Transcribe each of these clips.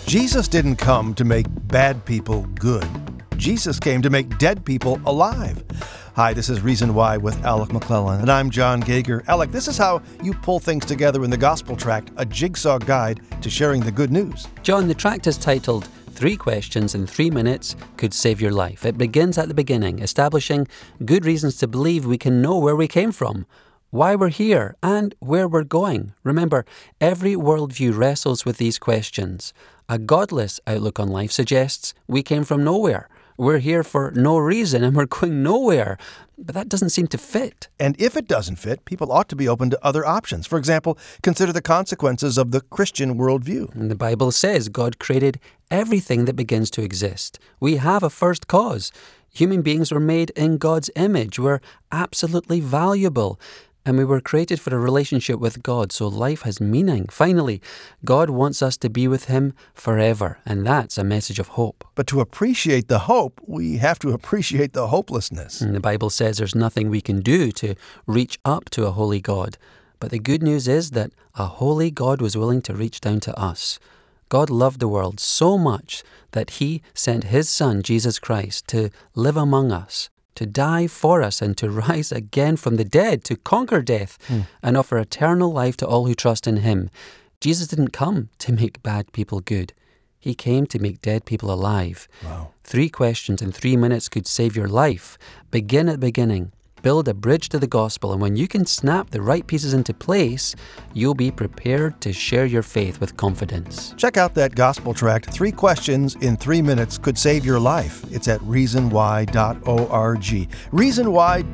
Jesus didn't come to make bad people good. Jesus came to make dead people alive. Hi, this is Reason Why with Alec McClellan, and I'm John Gager. Alec, this is how you pull things together in the Gospel Tract, a jigsaw guide to sharing the good news. John, the tract is titled 3 Questions in 3 Minutes Could Save Your Life. It begins at the beginning, establishing good reasons to believe we can know where we came from, why we're here, and where we're going. Remember, every worldview wrestles with these questions. A godless outlook on life suggests we came from nowhere. We're here for no reason and we're going nowhere. But that doesn't seem to fit. And if it doesn't fit, people ought to be open to other options. For example, consider the consequences of the Christian worldview. And the Bible says God created everything that begins to exist. We have a first cause. Human beings were made in God's image. We're absolutely valuable. And we were created for a relationship with God, so life has meaning. Finally, God wants us to be with Him forever, and that's a message of hope. But to appreciate the hope, we have to appreciate the hopelessness. And the Bible says there's nothing we can do to reach up to a holy God. But the good news is that a holy God was willing to reach down to us. God loved the world so much that He sent His Son, Jesus Christ, to live among us, to die for us and to rise again from the dead, to conquer death and offer eternal life to all who trust in Him. Jesus didn't come to make bad people good. He came to make dead people alive. Wow. 3 questions in 3 minutes could save your life. Begin at the beginning. Build a bridge to the gospel, and when you can snap the right pieces into place, you'll be prepared to share your faith with confidence. Check out that Gospel Tract, 3 Questions in 3 Minutes Could Save Your Life. It's at reasonwhy.org.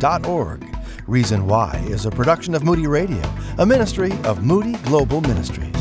Reasonwhy.org. Reason Why is a production of Moody Radio, a ministry of Moody Global Ministries.